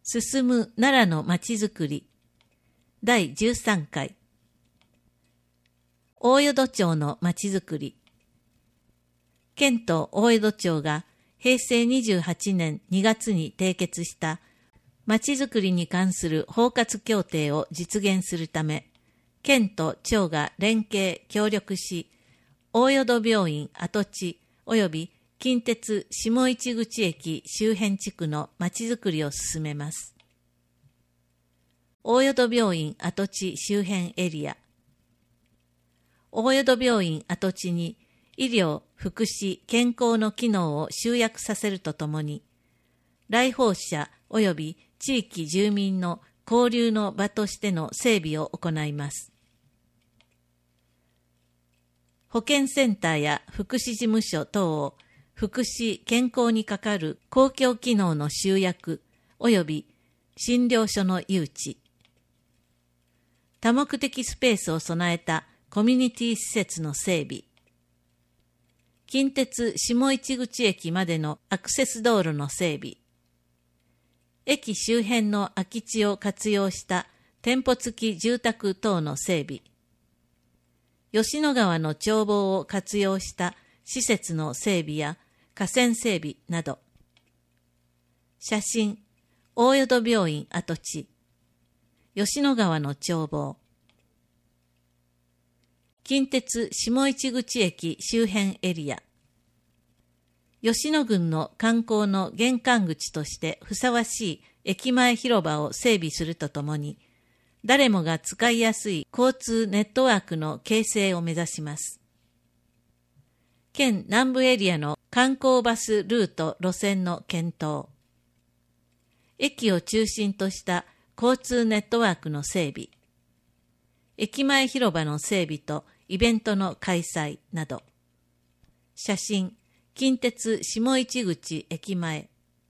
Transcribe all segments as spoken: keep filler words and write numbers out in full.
進む奈良のまちづくりだいじゅうさんかい。大淀町のまちづくり。県と大淀町がへいせいにじゅうはちねんにがつに締結したまちづくりに関する包括協定を実現するため、県と町が連携協力し、大淀病院跡地及び近鉄下市口駅周辺地区のまちづくりを進めます。大淀病院跡地周辺エリア。大淀病院跡地に医療、福祉、健康の機能を集約させるとともに、来訪者及び地域住民の交流の場としての整備を行います。保健センターや福祉事務所等を福祉・健康に係る公共機能の集約及び診療所の誘致、多目的スペースを備えたコミュニティ施設の整備、近鉄下市口駅までのアクセス道路の整備、駅周辺の空き地を活用した店舗付き住宅等の整備、吉野川の眺望を活用した施設の整備や河川整備など。写真、大淀病院跡地、吉野川の眺望。近鉄下市口駅周辺エリア。吉野郡の観光の玄関口としてふさわしい駅前広場を整備するとともに、誰もが使いやすい交通ネットワークの形成を目指します。県南部エリアの観光バスルート路線の検討。駅を中心とした交通ネットワークの整備。駅前広場の整備とイベントの開催など。写真、近鉄下市口駅前。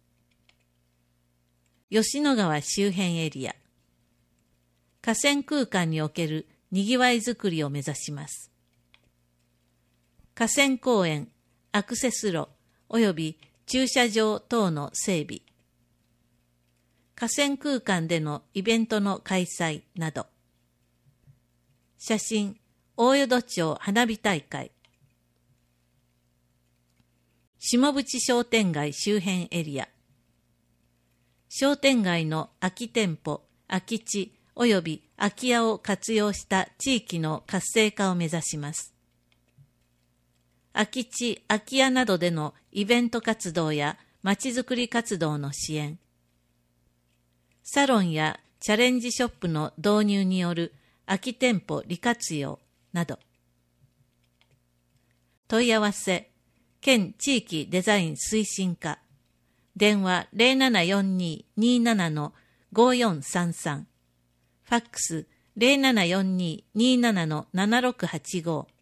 吉野川周辺エリア。河川空間におけるにぎわいづくりを目指します。河川公園、アクセス路及び駐車場等の整備。河川空間でのイベントの開催など。写真、大淀町花火大会。下渕商店街周辺エリア。商店街の空き店舗、空き地及び空き家を活用した地域の活性化を目指します。空き地、空き家などでのイベント活動やまちづくり活動の支援。サロンやチャレンジショップの導入による空き店舗利活用など。問い合わせ、県地域デザイン推進課。電話 ゼロななよんに にーなな のごよんさんさん。ファックス ゼロななよんに にーなな のななろくはちご。